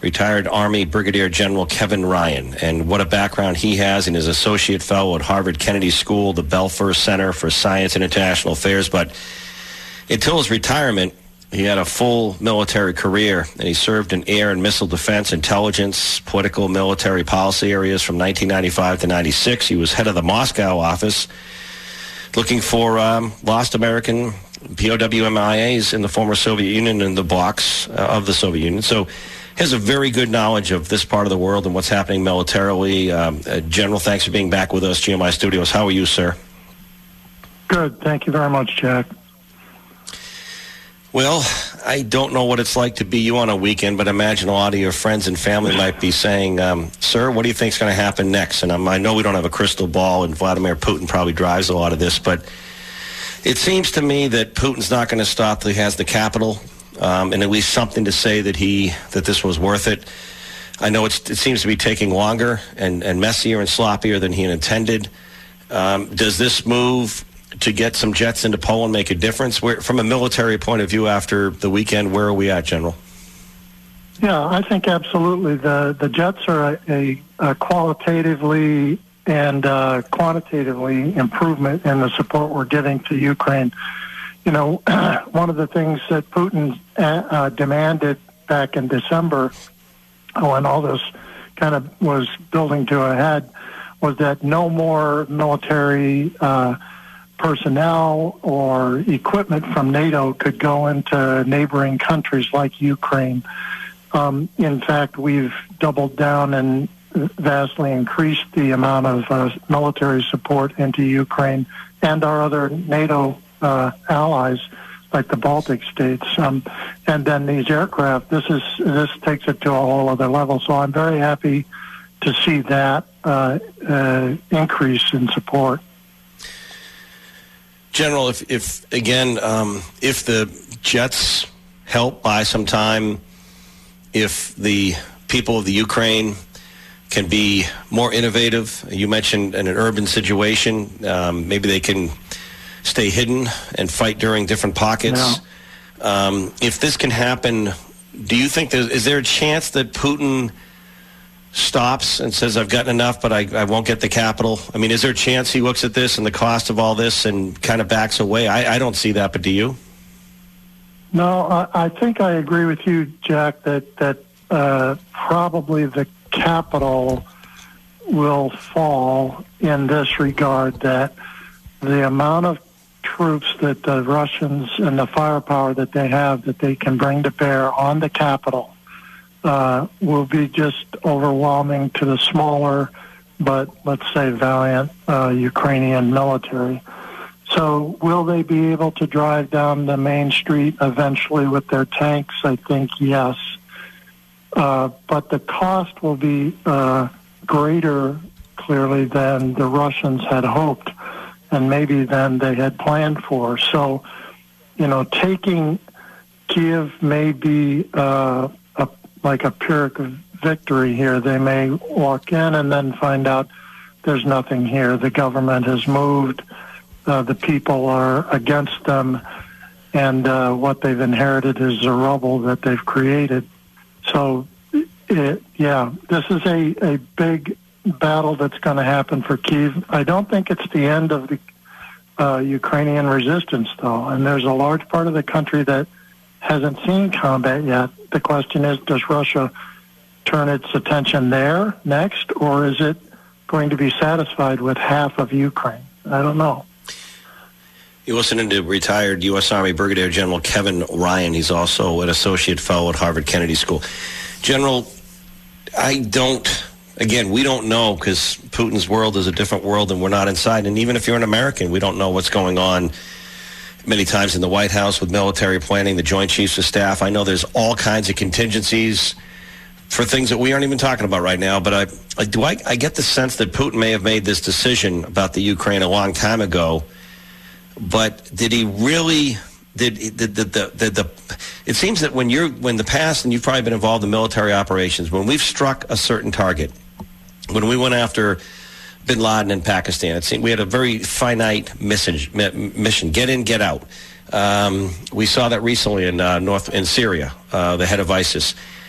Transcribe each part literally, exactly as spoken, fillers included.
retired Army Brigadier General Kevin Ryan. And what a background he has in his associate fellow at Harvard Kennedy School, the Belfer Center for Science and International Affairs. But until his retirement, he had a full military career, and he served in air and missile defense, intelligence, political, military policy areas from nineteen ninety-five to ninety-six. He was head of the Moscow office, looking for um, lost American P O W M I As in the former Soviet Union and the blocks uh, of the Soviet Union. So he has a very good knowledge of this part of the world and what's happening militarily. Um, uh, General, thanks for being back with us, G M I Studios. How are you, sir? Good. Thank you very much, Jack. Well, I don't know what it's like to be you on a weekend, but imagine a lot of your friends and family might be saying, um, sir, what do you think is going to happen next? And um, I know we don't have a crystal ball, and Vladimir Putin probably drives a lot of this, but it seems to me that Putin's not going to stop till he has the capital, um, and at least something to say that he that this was worth it. I know it's, it seems to be taking longer and, and messier and sloppier than he had intended. Um, does this move to get some jets into Poland make a difference? Where, from a military point of view after the weekend, where are we at, General? Yeah, I think absolutely. The the jets are a, a, a qualitatively and uh, quantitatively improvement in the support we're giving to Ukraine. You know, one of the things that Putin uh, demanded back in December, when all this kind of was building to a head, was that no more military uh, personnel or equipment from NATO could go into neighboring countries like Ukraine. Um, in fact, we've doubled down and vastly increased the amount of uh, military support into Ukraine and our other NATO uh, allies, like the Baltic states. Um, and then these aircraft, this is this takes it to a whole other level. So I'm very happy to see that uh, uh, increase in support. General, if, if again, um, if the jets help buy some time, if the people of the Ukraine can be more innovative, you mentioned in an urban situation, um, maybe they can stay hidden and fight during different pockets. Yeah. Um, if this can happen, do you think there, is there a chance that Putin stops and says, I've gotten enough, but I, I won't get the capital? I mean, is there a chance he looks at this and the cost of all this and kind of backs away? I, I don't see that, but do you? No, I, I think I agree with you, Jack, that, that uh, probably the capital will fall in this regard, that the amount of troops that the Russians and the firepower that they have that they can bring to bear on the capital uh, will be just overwhelming to the smaller but, let's say, valiant uh, Ukrainian military. So will they be able to drive down the main street eventually with their tanks? I think yes. Uh, but the cost will be uh, greater, clearly, than the Russians had hoped and maybe than they had planned for. So, you know, taking Kiev may be uh, a, like a Pyrrhic victory here. They may walk in and then find out there's nothing here. The government has moved. Uh, the people are against them, and uh, what they've inherited is the rubble that they've created. So, it, yeah, this is a, a big battle that's going to happen for Kyiv. I don't think it's the end of the uh, Ukrainian resistance, though, and there's a large part of the country that hasn't seen combat yet. The question is, does Russia turn its attention there next, or is it going to be satisfied with half of Ukraine? I don't know. You're listening to retired U S Army Brigadier General Kevin Ryan. He's also an associate fellow at Harvard Kennedy School. General, I don't, again, we don't know, because Putin's world is a different world and we're not inside. And even if you're an American, we don't know what's going on many times in the White House with military planning, the Joint Chiefs of Staff. I know there's all kinds of contingencies for things that we aren't even talking about right now. But I, I do I, I get the sense that Putin may have made this decision about the Ukraine a long time ago. But did he really? Did the the, the the the? It seems that when you're when the past, and you've probably been involved in military operations, when we've struck a certain target, when we went after Bin Laden in Pakistan, it seemed we had a very finite mission: mission get in, get out. Um, we saw that recently in uh, North in Syria, uh, the head of ISIS.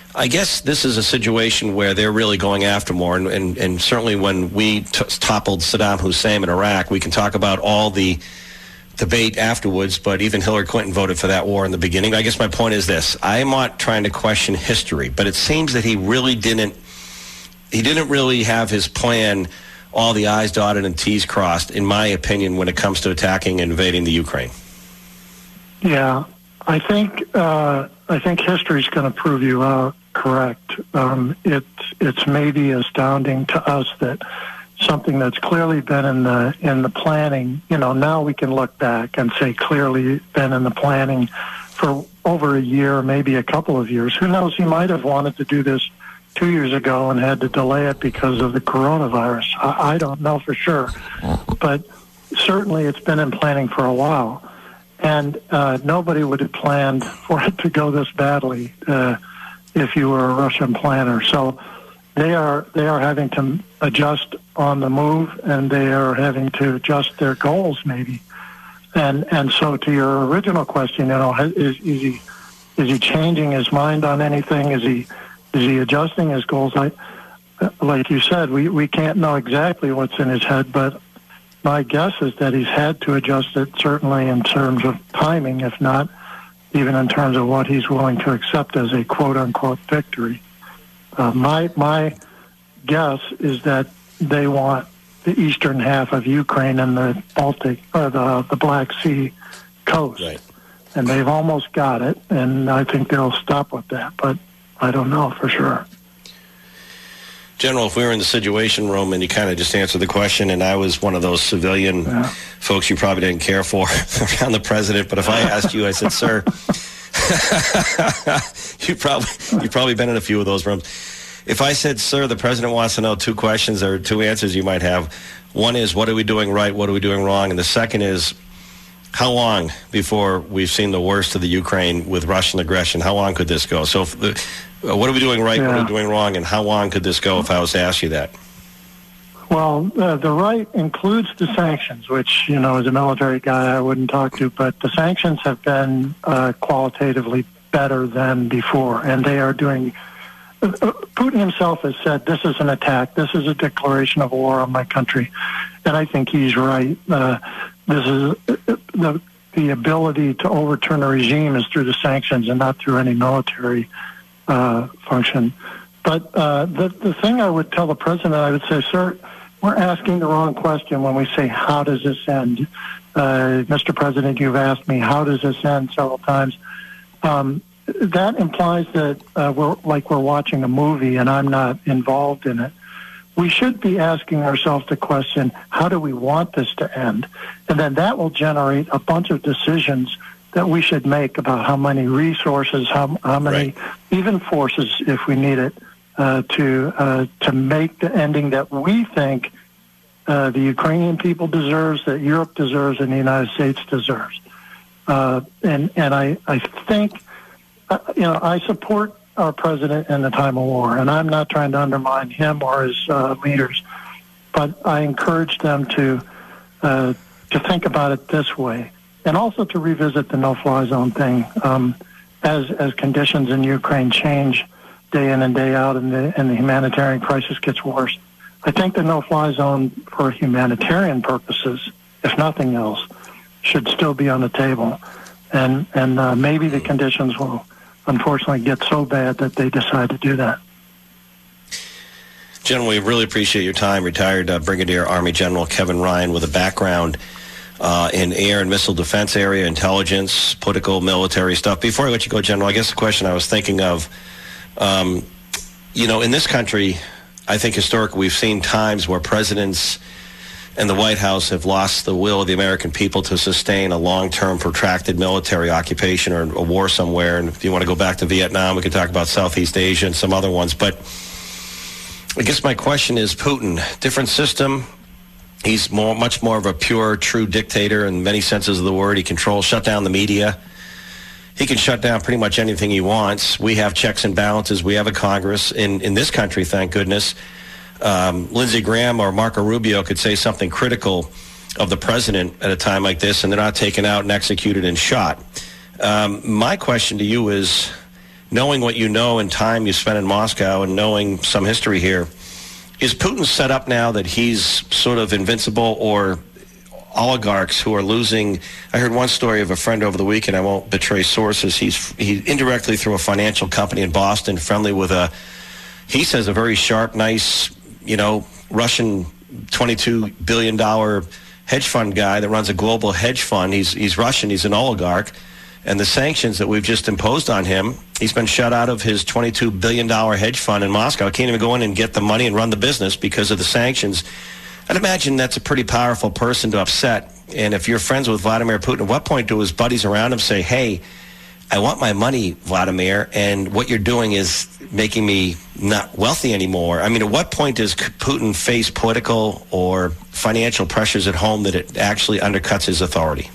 I guess this is a situation where they're really going after more, and, and, and certainly when we t- toppled Saddam Hussein in Iraq, we can talk about all the debate afterwards, but even Hillary Clinton voted for that war in the beginning. I guess my point is this. I'm not trying to question history, but it seems that he really didn't, he didn't really have his plan, all the I's dotted and T's crossed, in my opinion, when it comes to attacking and invading the Ukraine. Yeah, I think uh, I think history's going to prove you uh, correct. Um, it's it's maybe astounding to us that something that's clearly been in the in the planning, you know, now we can look back and say clearly been in the planning for over a year, maybe a couple of years. Who knows? He might have wanted to do this two years ago and had to delay it because of the coronavirus. I, I don't know for sure, but certainly it's been in planning for a while. And uh, nobody would have planned for it to go this badly uh, if you were a Russian planner. So they are they are having to adjust on the move, and they are having to adjust their goals maybe. And and so to your original question, you know, is, is he is he changing his mind on anything? Is he is he adjusting his goals? I, like you said, we, we can't know exactly what's in his head, but my guess is that he's had to adjust it, certainly in terms of timing, if not even in terms of what he's willing to accept as a quote-unquote victory. Uh, my my guess is that they want the eastern half of Ukraine and the Baltic or the the Black Sea coast, right. And they've almost got it. And I think they'll stop with that, but I don't know for sure. General, if we were in the Situation Room and you kind of just answered the question, and I was one of those civilian yeah. folks you probably didn't care for around the president, but if I asked you, I said, sir, you probably you've probably been in a few of those rooms. If I said, sir, the president wants to know two questions or two answers you might have. One is, what are we doing right? What are we doing wrong? And the second is, how long before we've seen the worst of the Ukraine with Russian aggression? How long could this go? So if the, uh, what are we doing right? Yeah. What are we doing wrong? And how long could this go if I was to ask you that? Well, uh, the right includes the sanctions, which, you know, as a military guy, I wouldn't talk to. But the sanctions have been uh, qualitatively better than before. And they are doing... Uh, Putin himself has said, this is an attack. This is a declaration of war on my country. And I think he's right. Uh, this is uh, the the ability to overturn a regime is through the sanctions and not through any military uh, function. But uh, the the thing I would tell the president, I would say, sir, we're asking the wrong question when we say, how does this end? Uh, Mister President, you've asked me, how does this end several times. Um, that implies that uh, we're like we're watching a movie and I'm not involved in it. We should be asking ourselves the question, how do we want this to end? And then that will generate a bunch of decisions that we should make about how many resources, how, how many, right. even forces, if we need it, uh, to uh, to make the ending that we think uh, the Ukrainian people deserves, that Europe deserves, and the United States deserves. Uh, and and I, I think, uh, you know, I support our president in the time of war, and I'm not trying to undermine him or his uh, leaders, but I encourage them to uh, to think about it this way, and also to revisit the no-fly zone thing um, as as conditions in Ukraine change day in and day out, and the and the humanitarian crisis gets worse. I think the no-fly zone for humanitarian purposes, if nothing else, should still be on the table, and and uh, maybe the conditions will unfortunately get so bad that they decide to do that. General, we really appreciate your time. Retired uh, Brigadier Army General Kevin Ryan with a background uh, in air and missile defense area, intelligence, political, military stuff. Before I let you go, General, I guess the question I was thinking of, um, you know, in this country, I think historically we've seen times where presidents and the White House have lost the will of the American people to sustain a long-term protracted military occupation or a war somewhere. And if you want to go back to Vietnam, we could talk about Southeast Asia and some other ones. But I guess my question is, Putin, different system. He's more, much more of a pure, true dictator in many senses of the word. He controls, shut down the media. He can shut down pretty much anything he wants. We have checks and balances. We have a Congress in, in this country, thank goodness. Um, Lindsey Graham or Marco Rubio could say something critical of the president at a time like this, and they're not taken out and executed and shot. Um, my question to you is, knowing what you know and time you spent in Moscow and knowing some history here, is Putin set up now that he's sort of invincible, or oligarchs who are losing? I heard one story of a friend over the weekend. I won't betray sources. He's he indirectly through a financial company in Boston, friendly with a, he says, a very sharp, nice, you know, Russian twenty-two billion dollars hedge fund guy that runs a global hedge fund. He's he's Russian. He's an oligarch. And the sanctions that we've just imposed on him, he's been shut out of his twenty-two billion dollars hedge fund in Moscow. Can't even go in and get the money and run the business because of the sanctions. I'd imagine that's a pretty powerful person to upset. And if you're friends with Vladimir Putin, at what point do his buddies around him say, hey, I want my money, Vladimir, and what you're doing is making me not wealthy anymore? I mean, at what point does Putin face political or financial pressures at home that it actually undercuts his authority?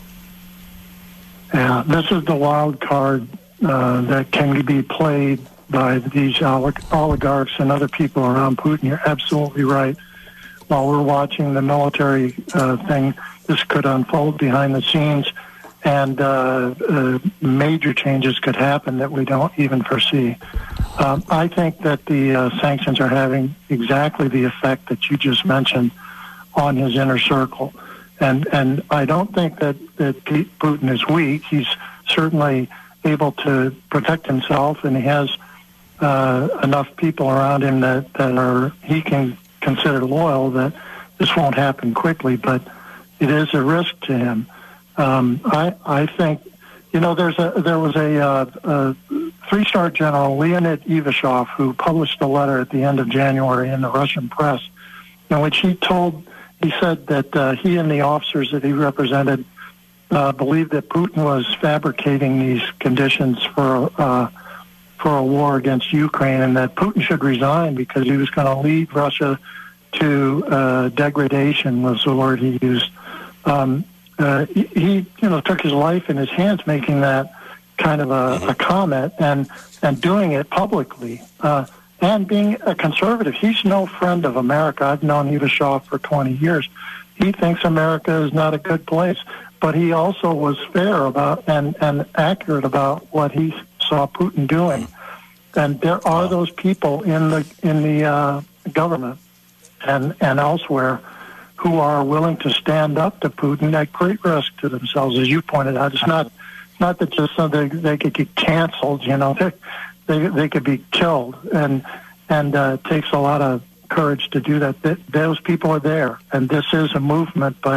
Yeah, this is the wild card uh, that can be played by these olig- oligarchs and other people around Putin. You're absolutely right. While we're watching the military uh, thing, this could unfold behind the scenes, and uh, uh, major changes could happen that we don't even foresee. Um, I think that the uh, sanctions are having exactly the effect that you just mentioned on his inner circle. And and I don't think that, that Putin is weak. He's certainly able to protect himself, and he has uh, enough people around him that, that are he can consider loyal, that this won't happen quickly, but it is a risk to him. Um, I I think, you know, there's a there was a, uh, a three-star general, Leonid Ivashov, who published a letter at the end of January in the Russian press, in which he told He said that uh, he and the officers that he represented uh, believed that Putin was fabricating these conditions for uh, for a war against Ukraine, and that Putin should resign because he was going to lead Russia to uh, degradation, was the word he used. Um, uh, he, he, you know, took his life in his hands making that kind of a, a comment and and doing it publicly. Uh, And being a conservative, he's no friend of America. I've known Ivashov for twenty years. He thinks America is not a good place, but he also was fair about and, and accurate about what he saw Putin doing. And there are those people in the in the uh, government and and elsewhere who are willing to stand up to Putin at great risk to themselves, as you pointed out. It's not not that just so they they could get canceled, you know. They they, they could be killed, and and uh, it takes a lot of courage to do that. Th- those people are there, and this is a movement, but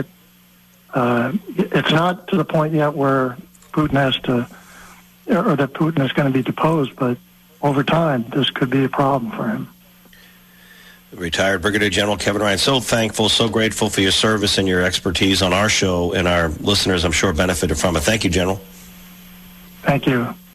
uh, it's not to the point yet where Putin has to, or that Putin is going to be deposed. But over time, this could be a problem for him. Retired Brigadier General Kevin Ryan, so thankful, so grateful for your service and your expertise on our show, and our listeners, I'm sure, benefited from it. Thank you, General. Thank you.